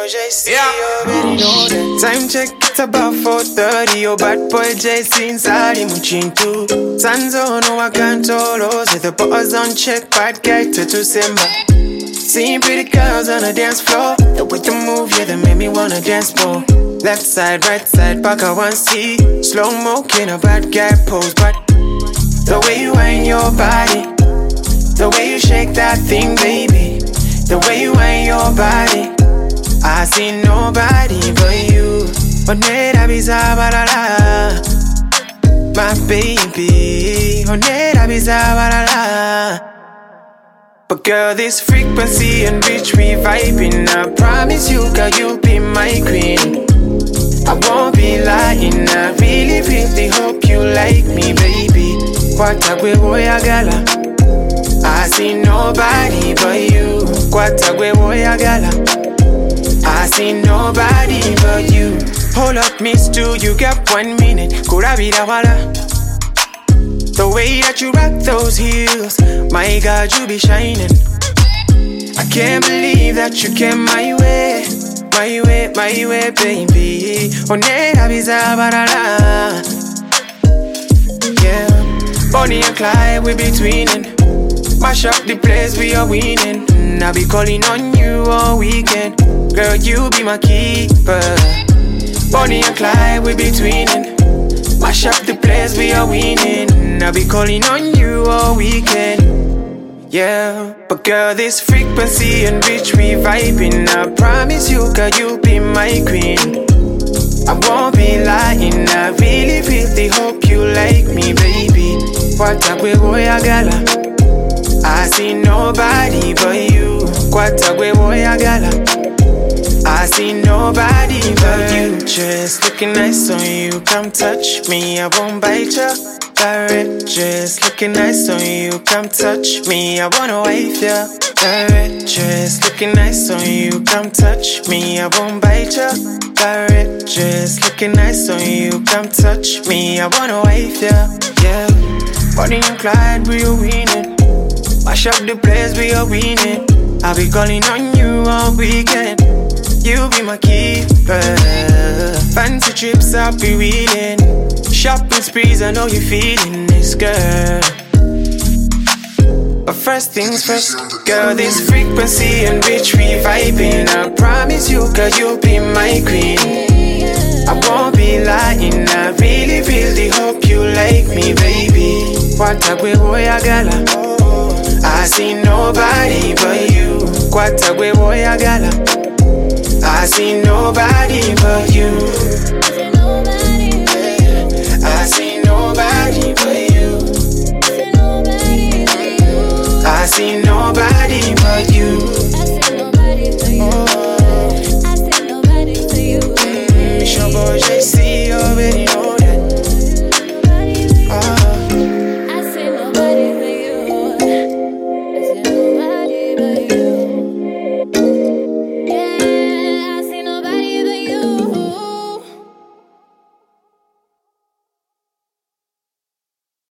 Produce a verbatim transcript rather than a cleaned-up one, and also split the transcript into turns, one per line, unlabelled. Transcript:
J C, yeah. You already know that. Time check, it's about four thirty. Your bad boy J C inside him too. Sanzo, no I can't all say the bars on check, bad guy to December. Seeing pretty girls on the dance floor. The way to move, yeah, they make me wanna dance more. Left side, right side, back I want see. Slow mo, can a bad guy pose, but the way you wind your body, the way you shake that thing, baby, the way you wind your body, I see nobody but you. Onera bizabalala, my baby. Onera bizabalala. But girl, this frequency in which we vibing, I promise you, girl, you'll be my queen. I won't be lying, I really, really hope you like me, baby. Kwatagwe boya gala, I see nobody but you. Kwatagwe boya gala, I see nobody but you. Hold up, miss, do you got one minute? Kurabida wala. The way that you rock those heels, my God, you be shining. I can't believe that you came my way, my way, my way, baby. Onera bizabalala. Yeah, Bonnie and Clyde, we be twinning. Mash up the place, we are winning. Mm, I be calling on you all weekend. Girl, you be my keeper. Bonnie and Clyde, we be twinning. Mash up the place, we are winning. I be calling on you all weekend. Yeah, but girl, this frequency in which we vibing, I promise you, girl, you'll be my queen. I won't be lying, I really, really hope you like me, baby. Kwatagwe boya gala, I see nobody but you. Kwatagwe boya gala, I see nobody but you. Just looking nice on you, come touch me, I won't bite ya. Direct dress, looking nice on you, come touch me, I wanna wife ya. Direct dress, looking nice on you, come touch me, I won't bite ya. Direct dress, looking nice on you, come touch me, I wanna wife ya. Yeah, Bonnie and Clyde, we are winning. Mash up the place, we are winning. I'll be calling on you all weekend. You be my keeper. Fancy trips, I'll be wheeling. Shopping sprees, I know you're feeling this, girl. But first things first, girl, this frequency in which we vibing, I promise you, girl, you'll be my queen. I won't be lying, I really, really hope you like me, baby. Kwatagwe boya gala, I see nobody but you. Kwatagwe boya gala, I see nobody but you.